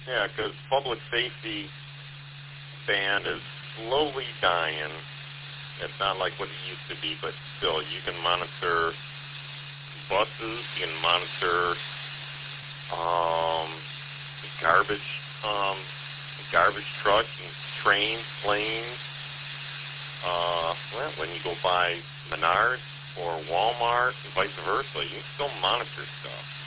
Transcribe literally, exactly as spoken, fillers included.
Yeah, because public safety band is slowly dying. It's not like what it used to be, but still, you can monitor buses, you can monitor um, garbage, um, garbage trucks and trains, planes. Uh, well, when you go by Menards or Walmart and vice versa, you can still monitor stuff.